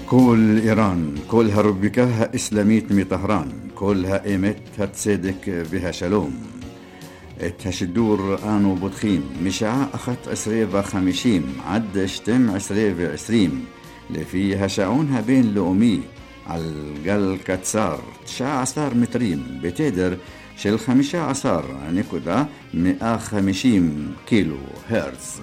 كل إيران كلها ربكها إسلاميت مي طهران كلها إيمت هتصدق بها شلوم الدور آنو بدخيم مشاع أخت 50 عد شتم 20 لفيها شعونها بين لؤمي على الجل كتسار 19 متريم بتقدر شل 15.150 كيلو هرتز.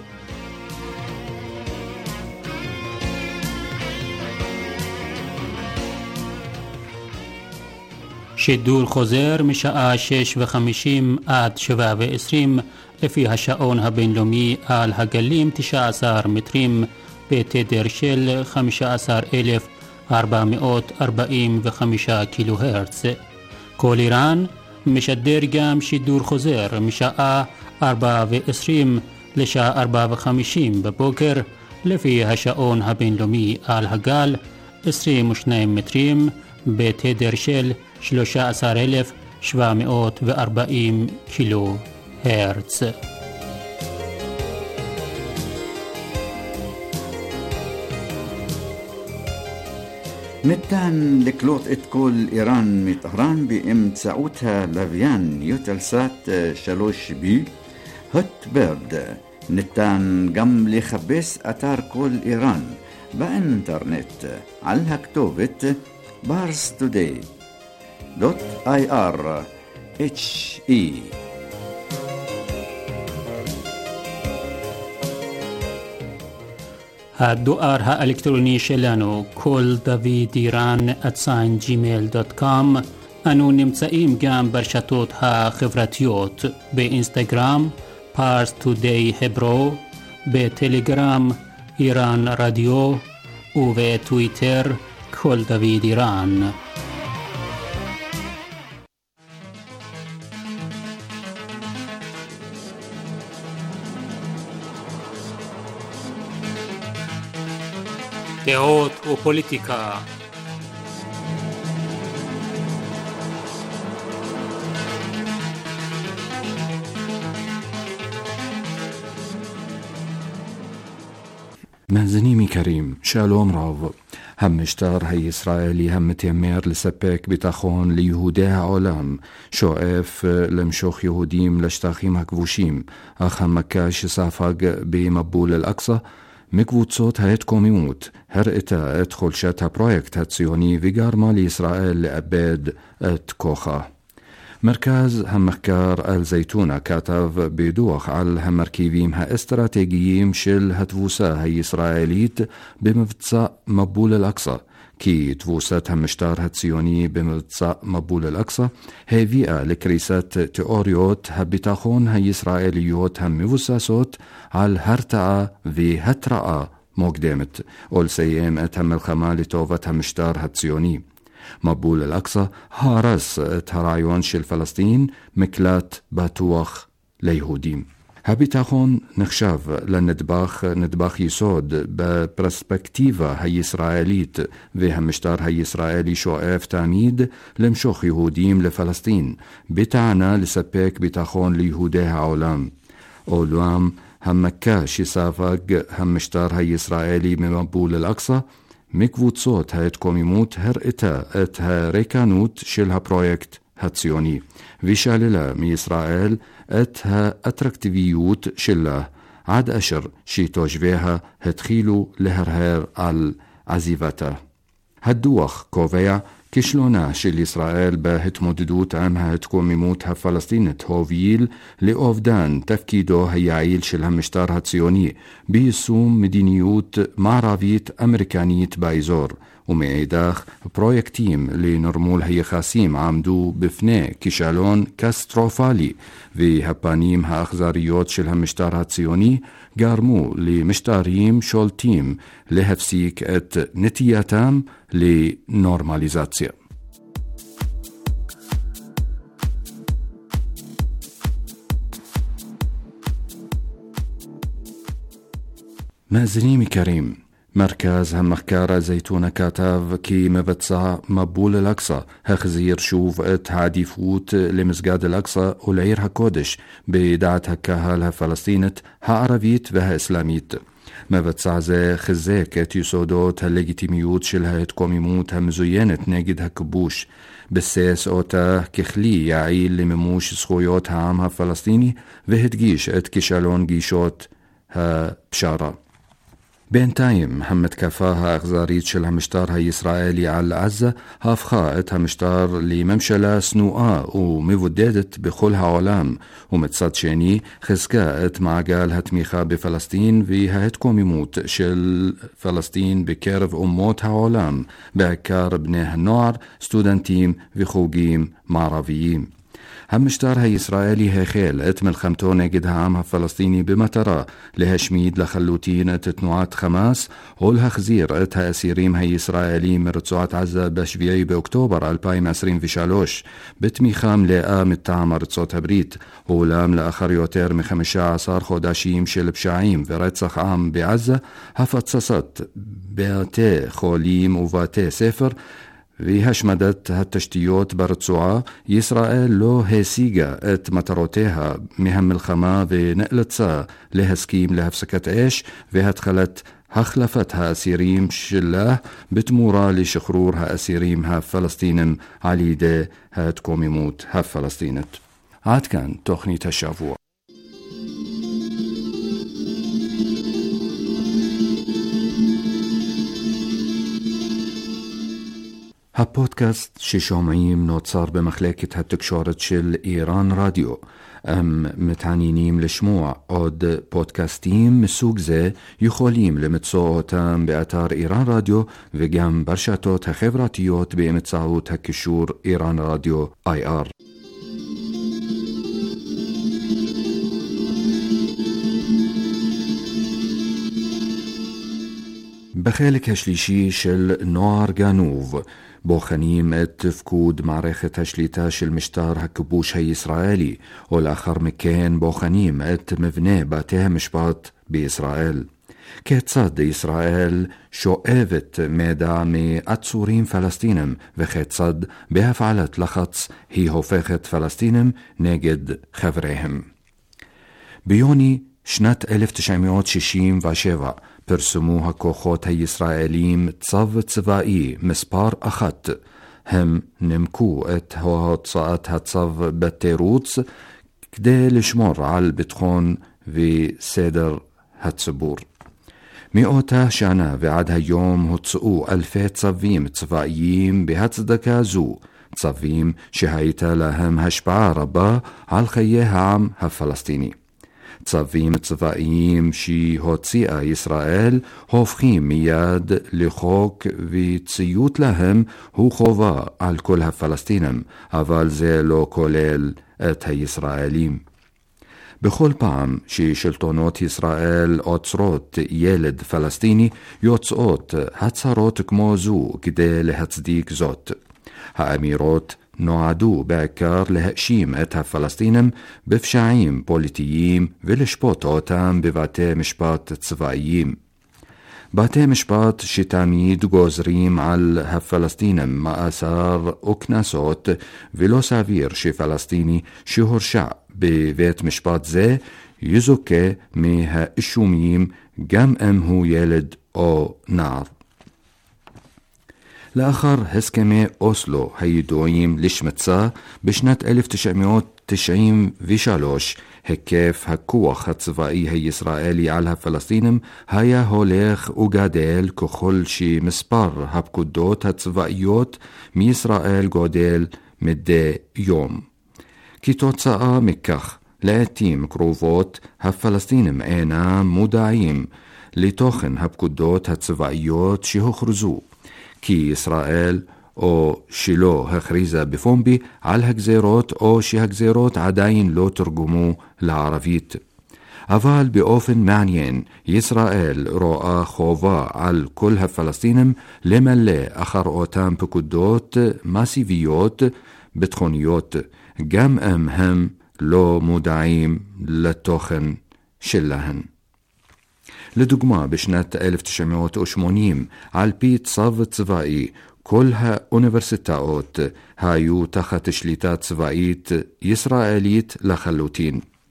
שידור חוזר משעה 6:50 עד 7:20 לפי השעון הבינלאומי על הגלים 19 מטרים בתדר של 15,445 קילו הרץ. כל איראן משדר גם שידור חוזר משעה 4:20 לשעה 4:50 בבוקר לפי השעון הבינלאומי על הגל 22 מטרים בתדר של 13,740 קילו הרץ. ניתן לקלוט את כל איראן מטהרן באמצעותה לוויין יוטלסאט 3B הוטברד. ניתן גם לחפש אתר כל איראן באינטרנט על הכתובת parstoday.ir/he. הדואר האלקטרוני שלנו כל דוד איראן @gmail.com. אנו נמצאים גם ברשתות החברתיות באינסטגרם parstoday hebro, בטלגרם איראן רדיו ובטוויטר כל דוד איראן. דעות ופוליטיקה. מאזינים יקרים, שלום רב. המשטר הישראלי המתיימר לספק ביטחון ליהודי העולם שואף למשוך יהודים לשטחים הכבושים, אך המכה שספג במבול אל-אקצא מקבוצות ההתקוממות הראתה את חולשת הפרויקט הציוני וגרמה לישראל לאבד את כוחה. מרכז המחקר אל-זייתונה כתב בדוח על המרכיבים האסטרטגיים של התבוסה הישראלית במבצע מבול אל-אקצא, כי תבוסת המשטר הציוני במבצע מבול אל-אקצא הביאה לקריסת תיאוריות הביטחון הישראליות המבוססות על הרתעה והתראה מוקדמת, ולסיים את המלחמה לטובת המשטר הציוני. מבול אל-אקצא הרס את הרעיון של פלסטין מקלט בטוח ליהודים. הביטחון נחשב לנדבך יסוד בפרספקטיבה הישראלית, והמשטר הישראלי שואף תמיד למשוך יהודים לפלסטין, בטענה לספק ביטחון ליהודי העולם. אולם המכה שספג המשטר הישראלי ממבול אל-אקצא מקבוצות ההתקוממות הראתה את הריקנות של הפרויקט הציוני, ושללה מישראל את האטרקטיביות שלה, עד אשר שתושביה התחילו להרהר על עזיבתה. הדוח קובע כישלונה של ישראל בהתמודדות עם ההתקוממות הפלסטינית הוביל לאובדן תפקידו היעיל של המשטר הציוני ביישום מדיניות מערבית אמריקנית באזור, ומאידך פרויקטים לנרמול היחסים עמדו בפני כישלון קטסטרופלי, והפנים האכזריות של המשטר הציוני גרמו למשטרים שולטים להפסיק את נטייתם לנורמליזציה. מאזינים יקרים, מרכז המחקר הזייתונה כתב כי מבצע מבול אל-אקצא החזיר שוב את העדיפות למסגד אל-אקצא ולעיר הקודש בדעת הקהל הפלסטינית, הערבית והאסלאמית. מבצע זה חיזק את יסודות הלגיטימיות של ההתקוממות המזוינת נגד הכיבוש, ביסס אותה ככלי יעיל למימוש זכויות העם הפלסטיני, והדגיש את כישלון גישות הפשרה. בינתיים המתקפה האכזרית של המשטר הישראלי על עזה הפכה את המשטר לממשלה שנואה ומבודדת בכל העולם, ומצד שני חיזקה את מעגל התמיכה בפלסטין וההתקוממות של פלסטין בקרב אומות העולם, בעיקר בני הנוער, סטודנטים וחוגים מערביים. המשטר הישראלי החל את מלחמתו נגד העם הפלסטיני במטרה להשמיד לחלוטין את תנועת חמאס ולהחזיר את האסירים הישראלים מרצועת עזה ב7 באוקטובר 2023 בתמיכה מלאה מטעם ארצות הברית, אולם לאחר יותר מ15 חודשים של פשעים ורצח עם בעזה, הפצצת בתי חולים ובתי ספר והשמדת התשתיות ברצועה, ישראל לא השיגה את מטרותיה מהמלחמה ונאלצה להסכים להפסקת אש והתחלת החלפת האסירים שלה בתמורה לשחרור האסירים הפלסטינים על ידי ההתקוממות הפלסטינית. עד כאן תוכנית השבוע. הפודקאסט ששומעים נוצר במחלקת התקשורת של איראן רדיו. מתעניינים לשמוע עוד פודקאסטים מסוג זה, יכולים למצוא אותם באתר איראן רדיו וגם ברשתות החברתיות באמצעות הקישור איראן רדיו IR. בחלק השלישי של נוער גנוב בוחנים את תפקוד מערכת השליטה של משטר הכיבוש הישראלי, ולאחר מכן בוחנים את מבנה בתי המשפט בישראל. כיצד ישראל שואבת מידע מעצורים פלסטינים, וכיצד בהפעלת לחץ היא הופכת פלסטינים נגד חבריהם. ביוני שנת 1967 פרסמו הכוחות הישראלים צו צבאי מספר 1. הם נמקו את הוצאת הצו בתירוץ כדי לשמור על ביטחון וסדר הציבור. מאותה שנה ועד היום הוצאו אלפי צווים צבאיים בהצדקה זו, צווים שהייתה להם השפעה רבה על חיי העם הפלסטיני. צווים צבאיים שהוציאה ישראל הופכים מיד לחוק, וציות להם הוא חובה על כל הפלסטינים, אבל זה לא כולל את הישראלים. בכל פעם ששלטונות ישראל עוצרות ילד פלסטיני, יוצאות הצהרות כמו זו כדי להצדיק זאת. האמירות נועדו בעיקר להאשים את הפלסטינים בפשעים פוליטיים ולשפוט אותם בבתי משפט צבאיים. בתי משפט שתמיד גוזרים על הפלסטינים מאסר וקנסות, ולא סביר שפלסטיני שהורשע בבית משפט זה יזוכה מהאישומים גם אם הוא ילד או נער. לאחר הסכמי אוסלו הידועים לשמצה בשנת 1993, היקף הכוח הצבאי הישראלי על הפלסטינים היה הולך וגדל ככל שמספר הפקודות הצבאיות מישראל גודל מדי יום. כתוצאה מכך, לעתים קרובות הפלסטינים אינם מודעים לתוכן הפקודות הצבאיות שהוכרזו, כי ישראל או שלא הכריזה בפומבי על הגזירות, או שהגזירות עדיין לא תרגמו לערבית. אבל באופן מעניין, ישראל רואה חובה על כל הפלסטינים למלא אחר אותם פקודות מסיביות ביטחוניות, גם אם הם לא מודעים לתוכן שלהן. לדוגמה, בשנת 1980, על פי צו צבאי, כל האוניברסיטאות היו תחת שליטה צבאית ישראלית לחלוטין.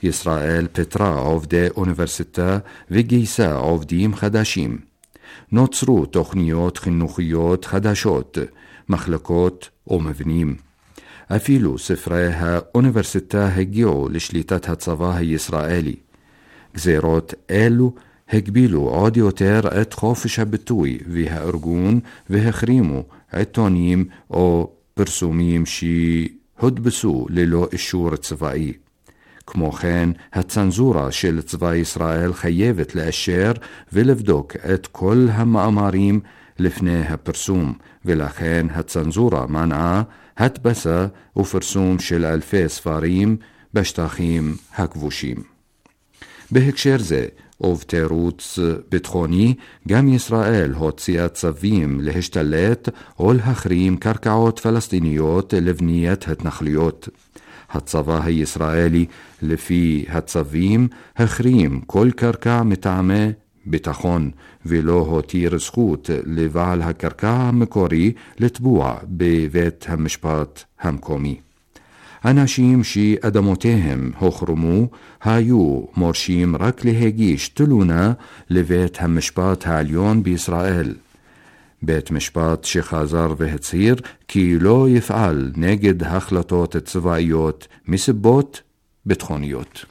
ישראל פיטרה עובדי אוניברסיטה וגייסה עובדים חדשים. נוצרו תוכניות חינוכיות חדשות, מחלקות ומבנים. אפילו ספרי האוניברסיטה הגיעו לשליטת הצבא הישראלי. גזירות אלו הגבילו עוד יותר את חופש הביטוי והארגון והחרימו עיתונים או פרסומים שהודפסו ללא אישור צבאי. כמו כן, הצנזורה של צבא ישראל חייבת לאשר ולבדוק את כל המאמרים לפני הפרסום, ולכן הצנזורה מנעה הדפסה ופרסום של אלפי ספרים בשטחים הכבושים. בהקשר זה, ובתירוץ ביטחוני, גם ישראל הוציאה צווים להשתלט או להחרים קרקעות פלסטיניות לבניית התנחלויות. הצבא הישראלי, לפי הצווים, החרים כל קרקע מטעמי ביטחון, ולא הותיר זכות לבעל הקרקע המקורי לתבוע בבית המשפט המקומי. אנשים שאדמותיהם הוחרמו היו מורשים רק להגיש תלונה לבית המשפט העליון בישראל. בית משפט שחזר והצהיר כי לא יפעל נגד החלטות צבאיות מסיבות ביטחוניות.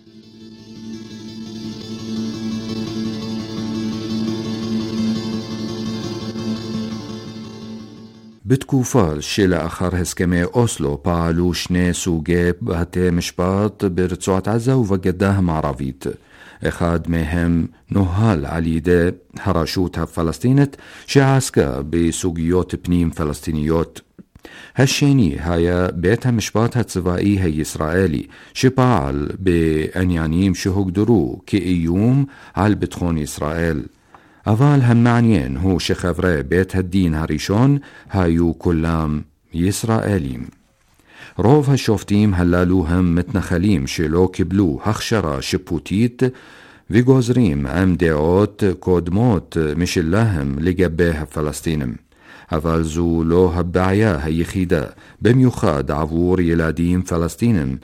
בתקופה שלאחר הסכמי אוסלו פעלו שני סוגי בתי משפט ברצועת עזה ובגדה המערבית. אחד מהם נוהל על ידי הרשות הפלסטינית שעסקה בסוגיות פנים פלסטיניות. השני היה בית המשפט הצבאי הישראלי שפעל בעניינים שהוגדרו כאיום על ביטחון ישראל. אבל המעניין הוא שחברי בית הדין הראשון היו כולם ישראלים. רוב השופטים הללו הם מתנחלים שלא קיבלו הכשרה שיפוטית וגוזרים עם דעות קודמות משלהם לגבי הפלסטינים. אבל זו לא הבעיה היחידה, במיוחד עבור ילדים פלסטינים.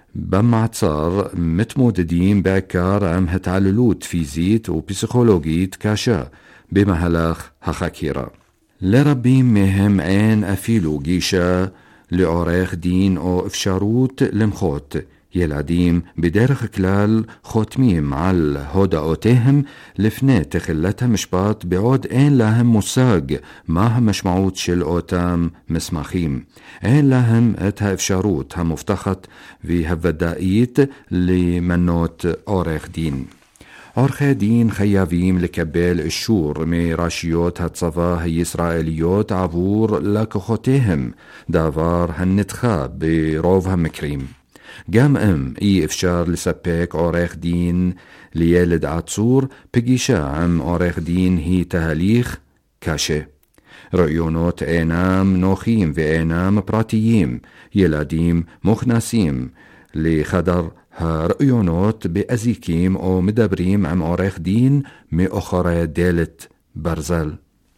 במעצר מתמודדים בעיקר עם התעללות פיזית ופסיכולוגית קשה במהלך החקירה. לרבים מהם אין אפילו גישה לעורך דין או אפשרות למחות. ילדים בדרך כלל חותמים על הודעותיהם לפני תחילת המשפט בעוד אין להם מושג מה המשמעות של אותם מסמכים. אין להם את האפשרות המובטחת והוודאית למנות עורך דין. עורכי דין חייבים לקבל אישור מרשויות הצבא הישראליות עבור לקוחותיהם, דבר הנדחה ברוב המקרים. גם אם אי אפשר לספק עורך דין לילד עצור, פגישה עם עורך דין היא תהליך קשה. רעיונות אינם נוחים ואינם פרטיים. ילדים מוכנסים לחדר הרעיונות באזיקים או מדברים עם עורך דין מאחורי דלת ברזל.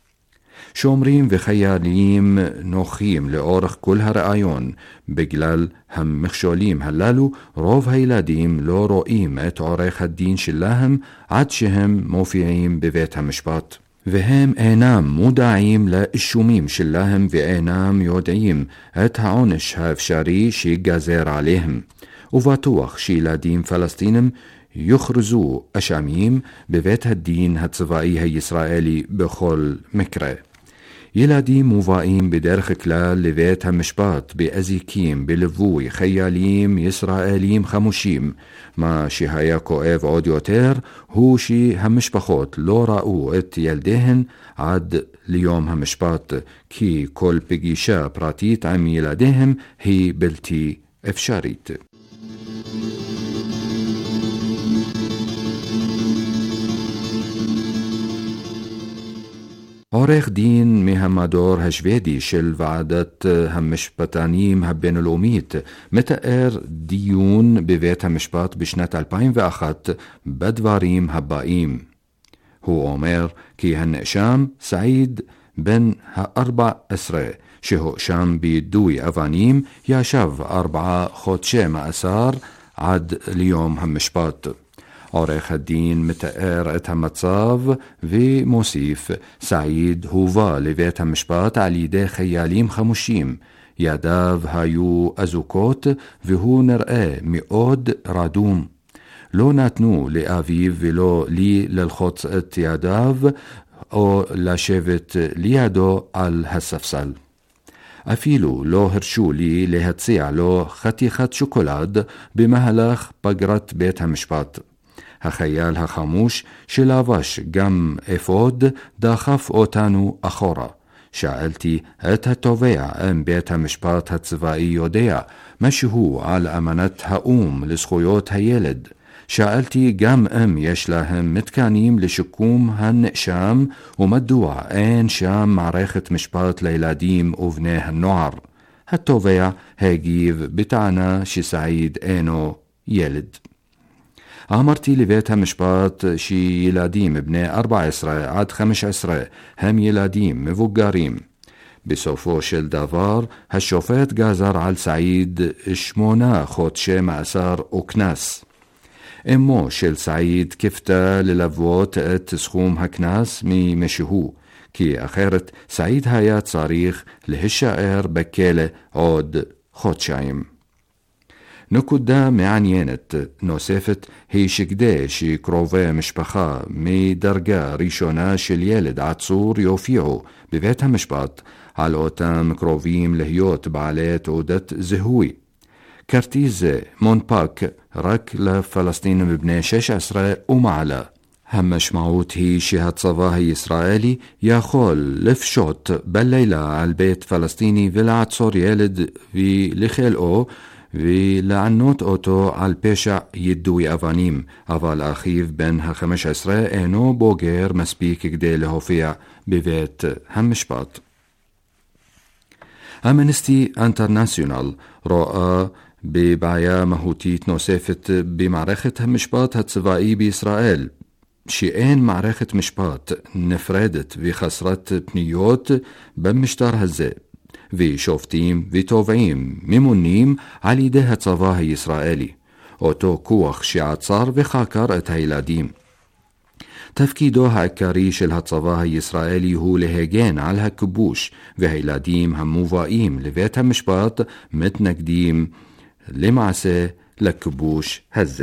שומרים וחיילים נוחים לאורך כל הרעיון. בגלל המכשולים הללו, רוב הילדים לא רואים את עורך הדין שלהם עד שהם מופיעים בבית המשפט. והם אינם מודעים לאישומים שלהם ואינם יודעים את העונש האפשרי שיגזר עליהם. ובטוח שילדים פלסטינים יוכרזו אשמים בבית הדין הצבאי הישראלי בכל מקרה. ילדים מובאים בדרך כלל לבית המשפט באזיקים בליווי חיילים ישראלים חמושים. מה שהיה כואב עוד יותר הוא שהמשפחות לא ראו את ילדיהן עד ליום המשפט, כי כל פגישה פרטית עם ילדיהם היא בלתי אפשרית. עורך דין מהמדור השוודי של ועדת המשפטנים הבינלאומית מתאר דיון בבית המשפט בשנת 2001 בדברים הבאים. הוא אומר כי הנאשם סעיד בן ה-14 שהואשם ביידוי אבנים ישב 4 חודשי מאסר עד ליום המשפט. עורך הדין מתאר את המצב ומוסיף, סעיד הובא לבית המשפט על ידי חיילים חמושים, ידיו היו אזוקות והוא נראה מאוד רדום. לא נתנו לאביו ולא לי ללחוץ את ידיו או לשבת לידו על הספסל. אפילו לא הרשו לי להציע לו חתיכת שוקולד במהלך פגרת בית המשפט. החייל החמוש שלבש גם אפוד דחף אותנו אחורה. שאלתי את התובע אם בית המשפט הצבאי יודע משהו על אמנת האום לזכויות הילד. שאלתי גם אם יש להם מתקנים לשיקום הנאשם ומדוע אין שם מערכת משפט לילדים ובני הנוער. התובע הגיב בטענה שסעיד אינו ילד. אמרתי לבית המשפט שילדים בני 14 עד 15 הם ילדים מבוגרים. בסופו של דבר השופט גזר על סעיד 8 חודשי מאסר וקנס. אמו של סעיד קיוותה ללוות את סכום הקנס ממשהו, כי אחרת סעיד היה צריך להישאר בכלא עוד חודשיים. נקודה מעניינת נוספת היא שכדי שקרובי משפחה מדרגה ראשונה של ילד עצור יופיעו בבית המשפט, על אותם קרובים להיות בעלי תעודת זהוי. כרטיס זה מונפק רק לפלסטינים בני 16 ומעלה. המשמעות היא שהצבא הישראלי יכול לפשוט בלילה על בית פלסטיני ולעצור ילד ולכלאו ולענות אותו על פשע יידוי אבנים, אבל אחיו בן ה-15 אינו בוגר מספיק כדי להופיע בבית המשפט. אמנסטי אינטרנשיונל רואה בבעיה מהותית נוספת במערכת המשפט הצבאי בישראל, שאין מערכת משפט נפרדת וחסרת פניות במשטר הזה, ושופטים ותובעים ממונים על ידי הצבא הישראלי, אותו כוח שעצר וחקר את הילדים. תפקידו העיקרי של הצבא הישראלי הוא להגן על הכיבוש, והילדים המובאים לבית המשפט מתנגדים למעשה לכיבוש הזה.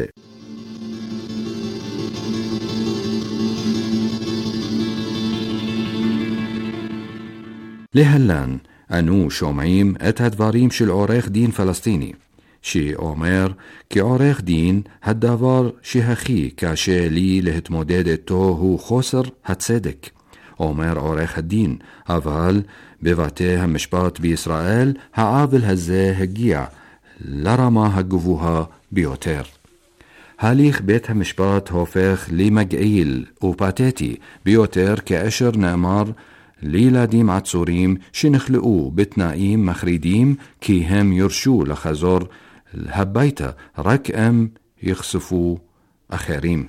להלן אנו שומעים את הדברים של עורך דין פלסטיני, שאומר כעורך דין הדבר שהכי קשה לי להתמודד איתו הוא חוסר הצדק. אומר עורך הדין, אבל בבתי המשפט בישראל העוול הזה הגיע לרמה הגבוהה ביותר. הליך בית המשפט הופך למגעיל ופתטי ביותר כאשר נאמר לילדים עצורים שנחלאו בתנאים מחרידים כי הם יורשו לחזור הביתה רק הם יחשפו אחרים.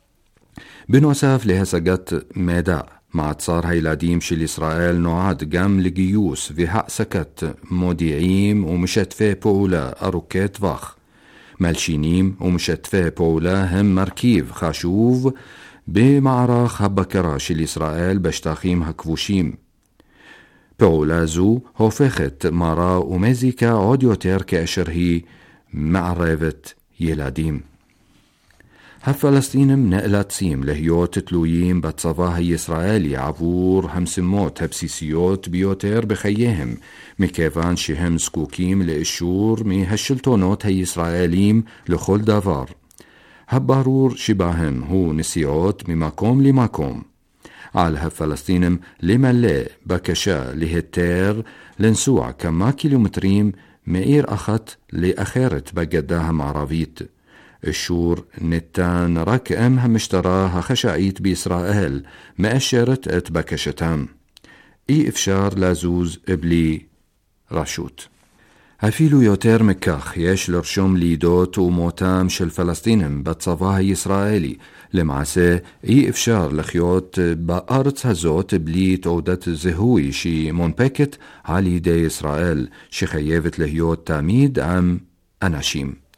בנוסף להשגת מידע, מעצר הילדים של ישראל נועד גם לגיוס והעסקת מודיעים ומשתפי פעולה ארוכי טווח. מלשינים ומשתפי פעולה הם מרכיב חשוב במערך הבקרה של ישראל בשטחים הכבושים. פעולה זו הופכת מרה ומזיקה עוד יותר כאשר היא מערבת ילדים. הפלסטינים נאלצים להיות תלויים בצבא הישראלי עבור המשימות הבסיסיות ביותר בחייהם, מכיוון שהם זקוקים לאישור מהשלטונות הישראלים לכל דבר. הברור שבהם הוא נסיעות ממקום למקום. על הפלסטינים למלא בקשה להיתר לנסוע כמה קילומטרים מעיר אחת לאחרת בגדה המערבית. אישור ניתן רק אם המשטרה החשאית בישראל מאשרת את בקשתם. אי אפשר לזוז בלי רשות. אפילו יותר מכך, יש לרשום לידות ומותם של פלסטינים בצבא הישראלי. למעשה, אי אפשר לחיות בארץ הזאת בלי תעודת זהוי שמונפקת על ידי ישראל, שחייבת להיות תמיד עם אנשים.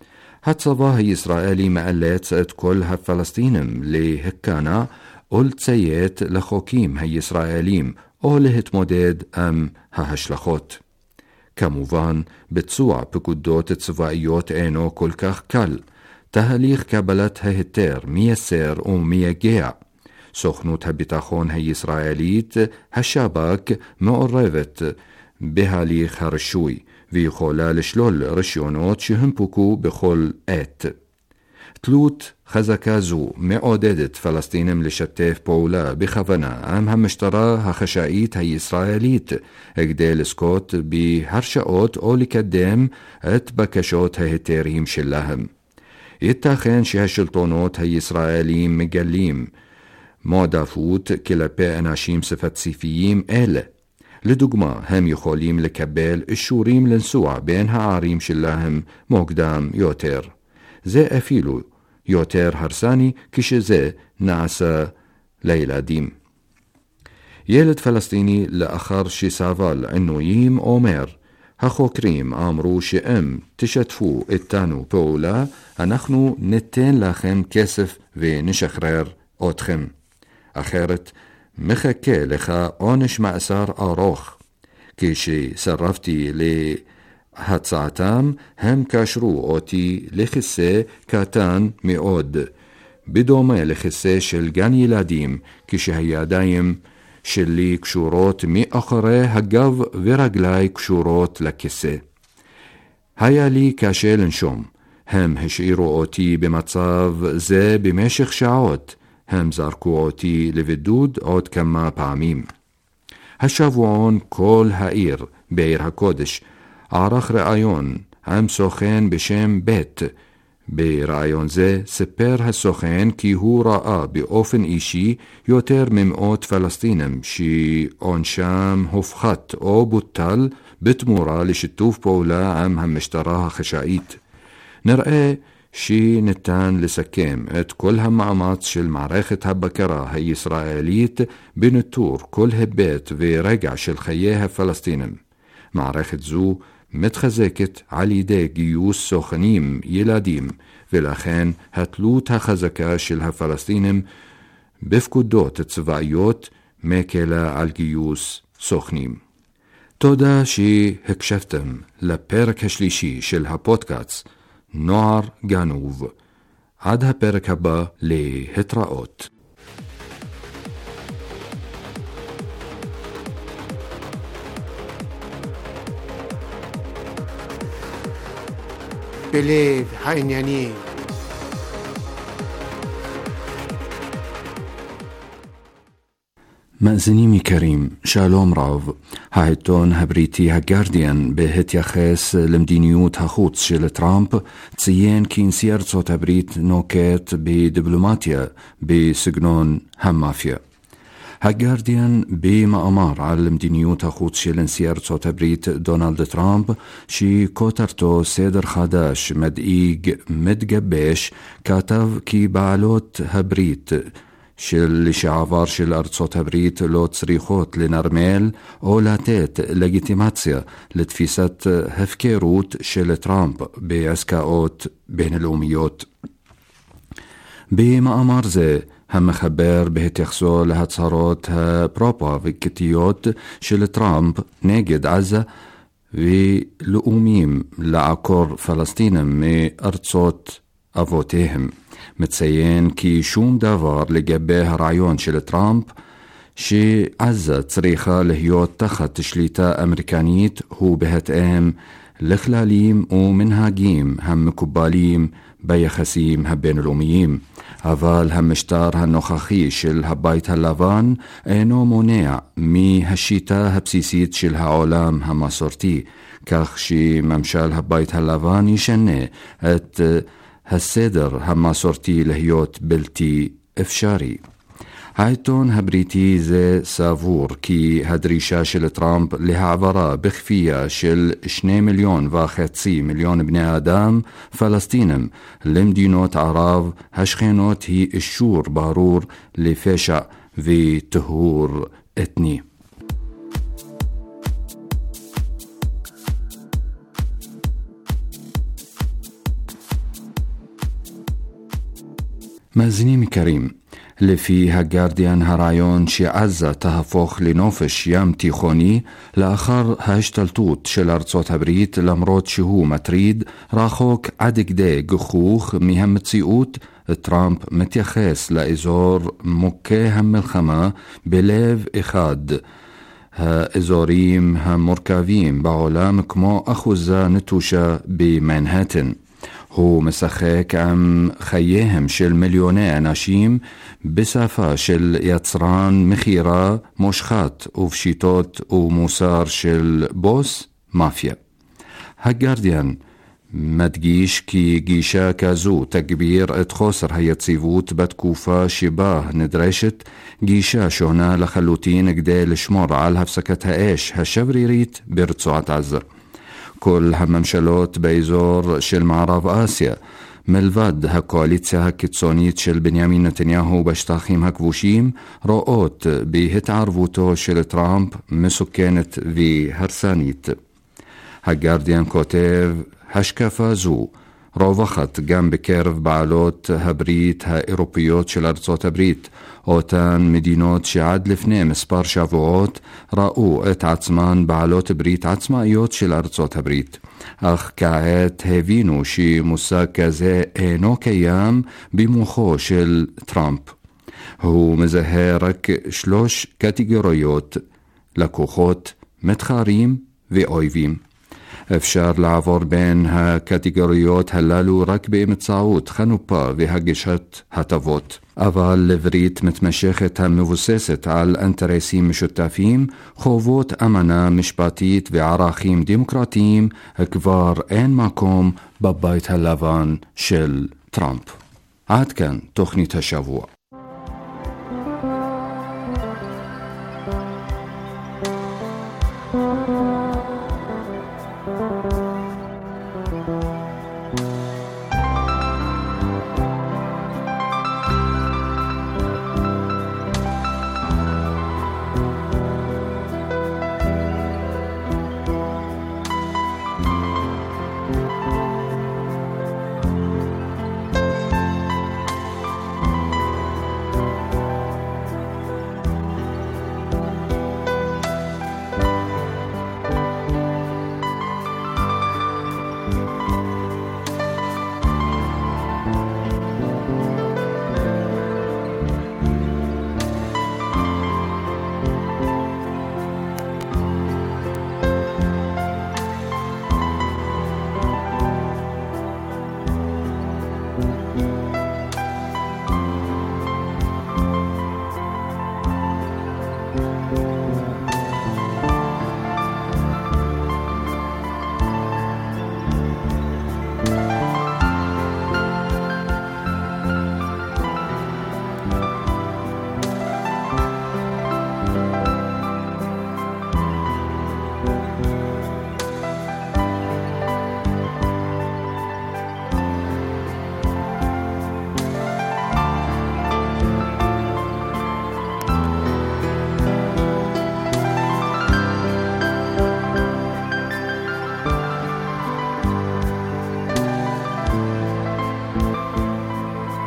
הצבא הישראלי מאלץ את כל הפלסטינים להיכנע ולציית לחוקים הישראלים או להתמודד עם ההשלכות. כמובן, ביצוע פקודות צבאיות אינו כל כך קל. תהליך קבלת ההיתר מייסר ומייגע. סוכנות הביטחון הישראלית, השב"כ, מעורבת בהליך הרישוי, ויכולה לשלול רישיונות שהונפקו בכל עת. תלות חזקה זו מעודדת פלסטינים לשתף פעולה בכוונה עם המשטרה החשאית הישראלית כדי לזכות בהרשאות או לקדם את בקשות ההיתרים שלהם. ייתכן שהשלטונות הישראלים מגלים מועדפות כלפי אנשים ספציפיים אלה. לדוגמה, הם יכולים לקבל אישורים לנסוע בין הערים שלהם מוקדם יותר. זה אפילו יותר הרסני כשזה נעשה לילדים. ילד פלסטיני לאחר שסבל עינויים אומר, החוקרים אמרו שאם תשתפו איתנו פעולה, אנחנו ניתן לכם כסף ונשחרר אתכם. אחרת מחכה לך עונש מאסר ארוך. כשסרבתי להצעתם, הם קשרו אותי לכיסא קטן מאוד, בדומה לכיסא של גן ילדים, כשהידיים שלי קשורות מאחורי הגב ורגלי קשורות לכיסא. היה לי קשה לנשום. הם השאירו אותי במצב זה במשך שעות. הם זרקו אותי לבידוד עוד כמה פעמים. השבועון כל העיר בעיר הקודש ערך ראיון עם סוכן בשם בית. בראיון זה סיפר הסוכן כי הוא ראה באופן אישי יותר ממאות פלסטינים שעונשם הופחת או בוטל בתמורה לשיתוף פעולה עם המשטרה החשאית. נראה שניתן לסכם את כל המאמץ של מערכת הבקרה הישראלית בניטור כל היבט ורגע של חיי הפלסטינים. מערכת זו מתחזקת על ידי גיוס סוכנים ילדים, ולכן התלות החזקה של הפלסטינים בפקודות צבאיות מקלה על גיוס סוכנים. תודה שהקשבתם לפרק השלישי של הפודקאסט נוער גנוב. עד הפרק הבא, להתראות. בלב העניינים. מאזינים יקרים, שלום רב. העיתון הבריטי הגרדיאן בהתייחס למדיניות החוץ של טראמפ ציין כי נשיא ארצות הברית נוקט בדיפלומטיה בסגנון המאפיה. הגרדיאן במאמר על מדיניות החוץ של נשיא ארצות הברית דונלד טראמפ, שכותרתו סדר חדש מדאיג מתגבש, כתב כי בעלות הברית של לשעבר של ארצות הברית לא צריכות לנרמל או לתת לגיטימציה לתפיסת הפקרות של טראמפ בעסקאות בינלאומיות. במאמר זה המחבר בהתייחסו להצהרות הפרופגנדיות של טראמפ נגד עזה ולאומים לעקור פלסטינים מארצות אבותיהם, מציין כי שום דבר לגבי הרעיון של טראמפ שעזה צריכה להיות תחת שליטה אמריקנית הוא בהתאם לכללים ומנהגים המקובלים ביחסים הבינלאומיים. אבל המשטר הנוכחי של הבית הלבן אינו מונע מהשיטה הבסיסית של העולם המסורתי, כך שממשל הבית הלבן ישנה את הסדר המסורתי להיות בלתי אפשרי. העיתון הבריטי זה סבור כי הדרישה של טראמפ להעברה בכפייה של 2.5 מיליון בני אדם פלסטינים למדינות ערב השכנות היא אישור ברור לפשע וטהור אתני. מאזינים יקרים, לפי הגרדיאן הרעיון שעזה תהפוך לנופש ים תיכוני לאחר ההשתלטות של ארצות הברית, למרות שהוא מטריד, רחוק עד כדי גיחוך מהמציאות, טראמפ מתייחס לאזור מוכה המלחמה בלב אחד האזורים המורכבים בעולם כמו אחוזה נטושה במנהטן. הוא משחק עם חייהם של מיליוני אנשים בשפה של יצרן מחירה מושחת ובשיטות ומוסר של בוס מאפיה. הגרדיאן מדגיש כי גישה כזו תגביר את חוסר היציבות בתקופה שבה נדרשת גישה שונה לחלוטין כדי לשמור על הפסקת האש השברירית ברצועת עזה. כל הממשלות באזור של מערב אסיה, מלבד הקואליציה הקיצונית של בנימין נתניהו בשטחים הכבושים, רואות בהתערבותו של טראמפ מסוכנת והרסנית. הגרדיאן כותב, השקפה זו רווחת גם בקרב בעלות הברית האירופיות של ארצות הברית, אותן מדינות שעד לפני מספר שבועות ראו את עצמן בעלות ברית עצמאיות של ארצות הברית. אך כעת הבינו שמושג כזה אינו קיים במוחו של טראמפ. הוא מזהה רק 3 קטגוריות, לקוחות, מתחרים ואויבים. אפשר לעבור בין הקטגוריות הללו רק באמצעות חנופה והגשת הטבות. אבל לברית מתמשכת המבוססת על אינטרסים משותפים, חובות אמנה משפטית וערכים דמוקרטיים, כבר אין מקום בבית הלבן של טראמפ. עד כאן תוכנית השבוע.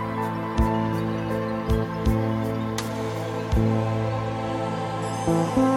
Thank you.